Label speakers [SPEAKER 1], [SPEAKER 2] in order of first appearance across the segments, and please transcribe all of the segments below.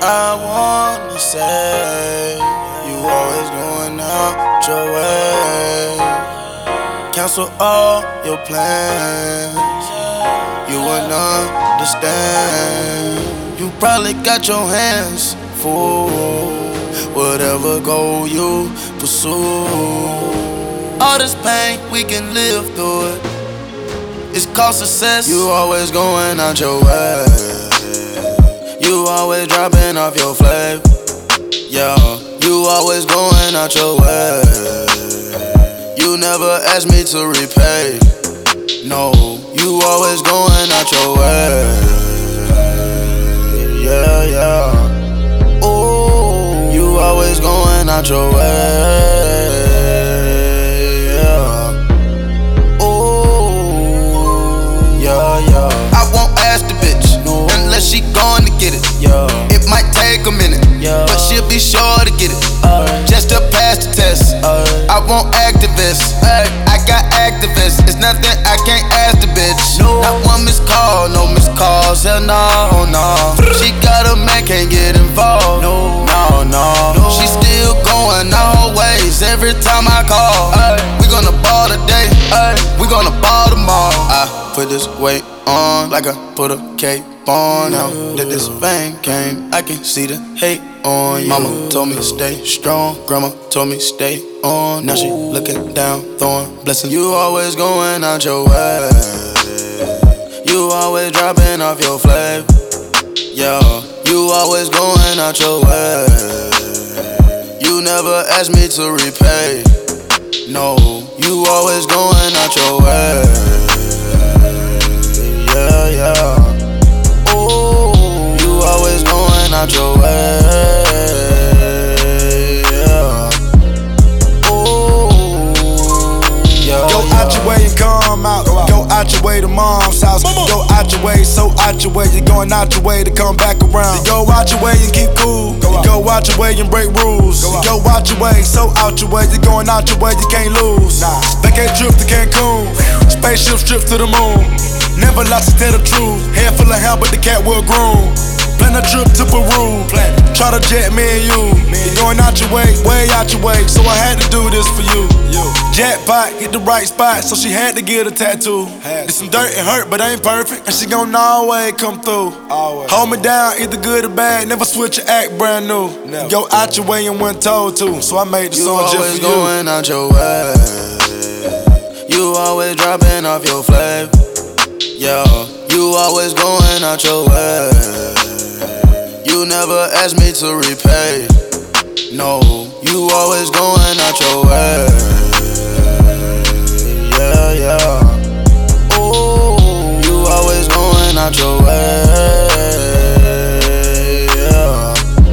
[SPEAKER 1] I wanna say, you always going out your way. Cancel all your plans, you wouldn't understand. You probably got your hands full, whatever goal you pursue. All this pain, we can live through it. It's called success. You always going out your way. You always dropping off your flavor. Yeah, you always going out your way. You never ask me to repay. No, you always going out your way. Yeah, yeah. Ooh, you always going out your way. Yeah. Ooh, yeah, yeah. I won't ask the bitch unless she going to get it. Yeah. It might take a minute, but she'll be sure to get it. Just to pass the test. I want activists. I got activists. It's nothing I can't ask the bitch. Not one missed call, no missed calls. Hell no, no. She got a man, can't get involved. No, no. She still going all ways every time I call. We gonna ball today. We gonna ball tomorrow. I put this weight on like I put a cape on. Now that this fame came, I can see the hate on you. Mama told me stay strong, grandma told me stay on. Now she looking down, throwing blessings. You always going out your way. You always dropping off your flavor. Yeah, you always going out your way. You never ask me to repay. No, you always going out your way. Yeah, yeah. Ooh, you always going out your way. Yeah. Ooh, yeah.
[SPEAKER 2] Go out your way and come out. Go out your way to mom's house. Go out your way, so out your way. You're going out your way to come back around. You go out your way and keep cool. You go out your way and break rules. You go out your way, so out your way. You're going out your way, you can't lose. Vacate trip to Cancun. Spaceship trips to the moon. Never lost to tell the truth. Head full of hell, but the cat will groom. Plan a trip to Peru. Try to jet me and you. You're going out your way out your way. So I had to do this for you. Jackpot, hit the right spot, so she had to get a tattoo. Did some dirt and hurt, but ain't perfect. And she gon' always come through. Hold me down, either good or bad. Never switch your act brand new. Go out your way and wasn't told to. So I made the song just for you.
[SPEAKER 1] You always going out your way. You always dropping off your flavor. Yeah, you always going out your way. You never ask me to repay. No, you always going out your way. Yeah, yeah. Ooh, you always going out your way. Yeah.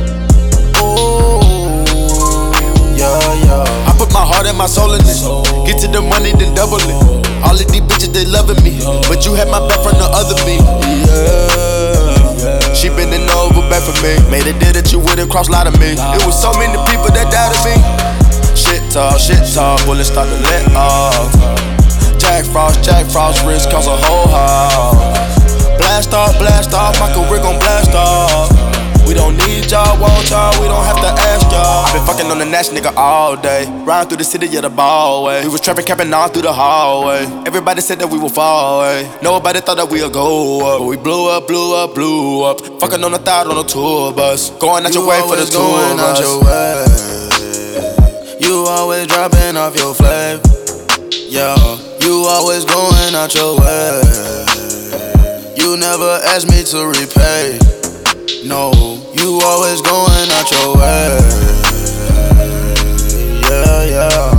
[SPEAKER 1] Ooh, yeah, yeah.
[SPEAKER 3] I put my heart and my soul in this. Get to the money, then double it. All of these bitches, they loving me, but you had my back from the other me. Yeah. She bending over back for me. Made a deal that you wouldn't cross line of me. It was so many people that doubted me. Shit talk, bullets start to let off. Jack Frost, wrist cost a whole house. Blast off, my career gon' blast off. We don't need y'all, want y'all, we don't have to ask y'all. I been fucking on the Nash nigga all day. Riding through the city, yeah, the ball way. We was trapping, camping all through the hallway. Everybody said that we would fall away. Nobody thought that we'd go up. But we blew up. Fucking on the thought on the tour bus. Going out your way for the tour bus.
[SPEAKER 1] You always dropping off your flavor. Yeah, you always going out your way. You never ask me to repay. No, you always going out your way. Yeah, yeah.